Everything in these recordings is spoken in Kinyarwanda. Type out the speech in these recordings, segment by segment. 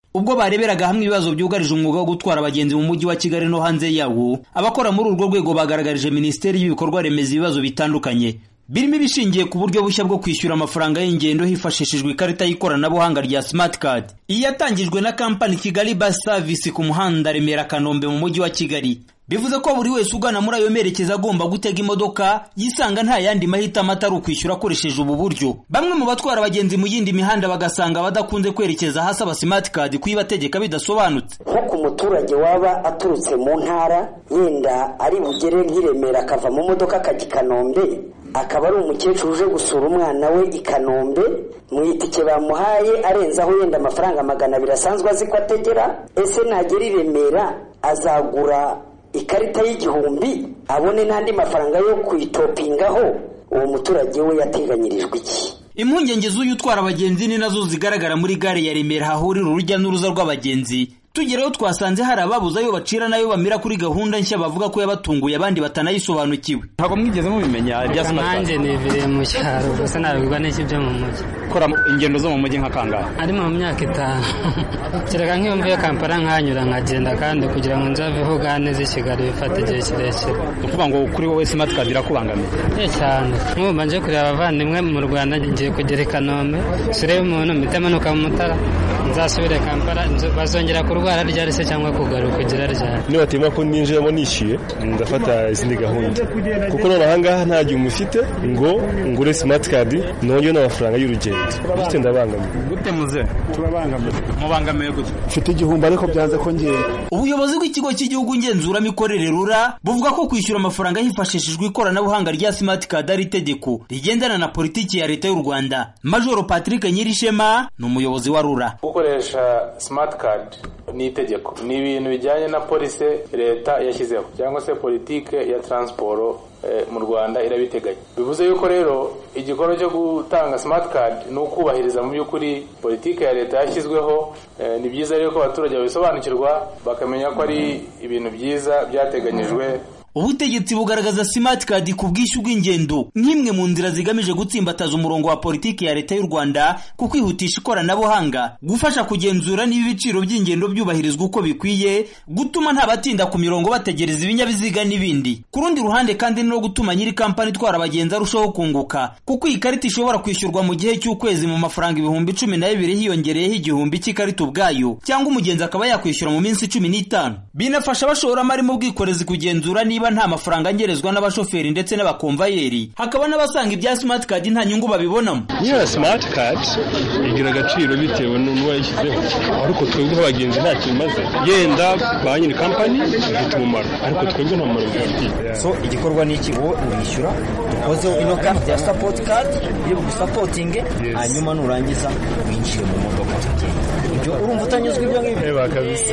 ubwo bareberaga hamwe ibibazo byugarije umwuga wo gutwara abagenzi mu mujyi wa Kigali no hanze yawo. Abakora muri urwo rwego bagaragarije Minisiteri y'ibikorwa remezo ibibazo bitandukanye birimo ibishingiye ku buryo bushya bwo kwishyura amafaranga y'ingendo hifashishijwe ikarita y'ikoranabuhanga rya Smart Card. Iyi yatangijwe na kampani Kigali Bus Service ku muhanda Remera Kanombe mu mujyi wa Kigali. Bivuze ko buri wese ugana muri ayo merekeza agomba gutega imodoka yisanga nta yandi mahitamo atari ukwishyura akoresheje ubu buryo. Bamwe mu batwara abagenzi mu yindi mihanda bagasanga badakunze kwerekeza hasaba Smart Card kuyibategeka bidasobanutse. Nko ku muturage waba aturutse mu ntara yenda ari bugere nk'Iremera akava mu modoka akajya i Kanombe, akaba ari umukecuru uje gusura umwana we i Kanombe, mu itike bamuhaye arenzaho yenda amafaranga 200 asanzwe azi ko ategera, ese nagera i Remera azagura ikarita y'igihumbi abone n'andi mafaranga yo kuyitopingaho? Uwo muturage we yateganyirijwe iki? Impungenge z'uyu utwara abagenzi ni nazo zigaragara muri gare ya Remera hahurira urujya n'uruza rw'abagenzi. Tugeraho twasanze hari ababuze ayo bacira nayo bamira kuri gahunda nshya bavuga ko yabatunguye abandi batanayisobanukiwe. Ntabwo mwigeze mubimenya ibya Smart Card? Nanjye niviriye mu cyaro gusa nabigwa n'iki byo mu mujyi. Kora ingendo zo mu mujyi nka kangahe? Ari mu myaka 5. Kereka nk'iyo mvuye Kampala nkanyura nkagenda kandi kugira ngo nzaveho gane z'i Kigali bifata igihe kirekire. Ukuvuga ngo kuri wowe Smart Card irakubangamiye? Cyane. Nk'ubu mbanje kureba abavandimwe mu Rwanda ngiye kugera i Kanombe, surebe umuntu mitemanuka mu Mutara, nzasubire Kampala bazongera kurwara ryari se cyangwa kugaruka kugira ryari. Niba batima ko ninjiramo nishyuye ndafata izindi gahunda, kuko none ahangaha nta gihe umufite ngo ngure Smart Card nongeye n'amafaranga y'urugendo. Bifite ndabangamiye. Gute muze? Turabangamiye. Mubangamiye gute? Mfite igihumbi ariko byanze ko ngiye. Ubuyobozi bw'ikigo cy'igihugu ngenzuramikorere RURA buvuga ko kwishyura amafaranga hifashishijwe ikoranabuhanga rya Smart Card ari itegeko rigendana na politiki ya leta y'u Rwanda. Major Patrick Nyirishema ni umuyobozi wa RURA. Gukoresha Smart Card ni itegeko, ni ibintu bijyanye na police leta yashyizeho cyangwa se politike ya transport mu Rwanda irabiteganya. Bivuze yuko rero igikorwa cyo gutanga Smart Card no kubahiriza mu by'ukuri politike ya leta yashyizweho. Ni byiza rero ko abaturage babisobanukirwa bakamenya ko ari ibintu byiza byateganyijwe. Ubutegetsi bugaragaza Smart Card ku bwishyu bw'ingendo nk'imwe mu nzira zigamije gutsimbataza umurongo wa politiki ya leta y'u Rwanda ku kwihutisha ikoranabuhanga, gufasha kugenzura niba ibiciro by'ingendo byubahirizwa uko bikwiye, gutuma nta batinda ku mirongo bategereza ibinyabiziga n'ibindi. Ku rundi ruhande kandi no gutuma nyiri kampani itwara abagenzi arushaho kunguka, kuko iyi karita ishobora kwishyurwa mu gihe cy'ukwezi mu mafaranga 12,000 hiyongereyeho igihumbi cy'ikarita ubwayo, cyangwa umugenzi akaba yakwishyura mu minsi 15. Binafasha abashoramari mu bwikorezi kugenzura niba nta mafaranga ngerezwa n'abashoferi ndetse n'abakomvayeri. Hakaba n'abasanga ibya Smart Card nta nyungu babibonamo. Niyo Smart Card igira agaciro bitewe n'uwayishyizeho, ariko twebwe abagenzi nta kimaze. Yenda ba nyiri kampani ifite umumaro, ariko twebwe nta mumaro bifite. So igikorwa ni iki? Wowe urishyura ukozeho ino card ya support card yo gusapotinge, hanyuma nurangiza winjire mu modoka tugenda. Ibyo urumva utanyuzwe ibyo ngibyo? Eba kabisa.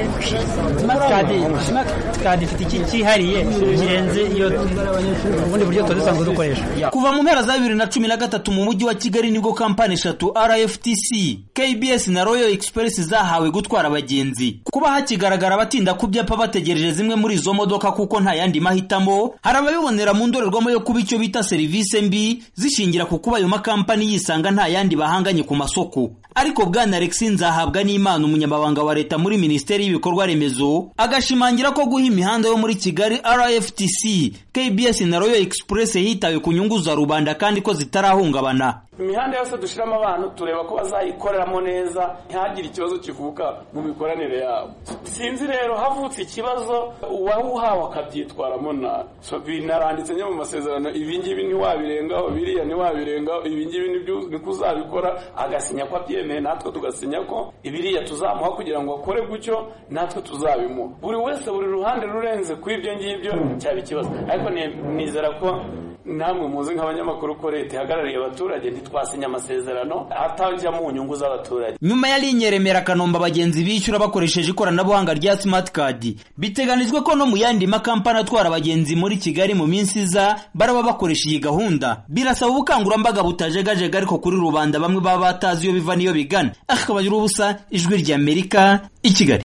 Smart Card ifite iki cyihariye kirenze iyo ubundi buryo tuzisanzwe dukoresha. Kuva mu mpera za 2013 mu mujyi wa Kigali nibwo kampani 3 RFTC, KBS na Royal Express zahawe gutwara abagenzi. Kuba hakigaragara abatinda ku byapa bategereje zimwe muri izo modoka kuko nta yandi mahitamo, hari ababibonera mu ndorerwamo yo kuba icyo bita serivisi mbi zishingira ku kuba ayo makampani yisanga nta yandi bahanganye ku masoko. Ariko Bwana Alexis Nzahabwa n'Imana, umunyamabanga wa leta muri Minisiteri y'ibikorwa remezo, agashimangira ko guha imihanda yo muri Kigali RFTC, KBS na Royal Express hitawe ku nyungu za rubanda kandi ko zitarahungabana. Imihanda yose dushiramo abantu tureba ko bazayikoreramo neza, ntihagire ikibazo kivuka mu mikoranire yabo. Sinzi rero havutse ikibazo uwahawe akabyitwaramo na binaranditse mu masezerano, ibi ngibi ntiwabirengaho, biriya ntiwabirengaho, ibi ngibi ni kuzabikora, agasinya ko abyemeye, natwe tugasinya ko ibiriya tuzamuha kugira ngo akore gutyo, natwe tuzabimuha. Buri wese buri ruhande rurenze ku ibyo ngibyo cyaba ikibazo. Ariko nizera ko namwe muzi nk'abanyamakuru ko leta ihagarariye abaturage, ntitwasinya amasezerano atajya mu nyungu z'abaturage. Nyuma ya linye Remera Kanombe abagenzi bishyura bakoresheje ikoranabuhanga rya Smart Card, biteganijwe ko no mu yandi makampani atwara abagenzi muri Kigali mu minsi iza baraba bakoresha iyi gahunda. Birasaba ubukangurambaga butajegajega ariko kuri rubanda bamwe baba batazi iyo biva niyo bigana. Akabagira ubusa, Ijwi ry'Amerika, i Kigali.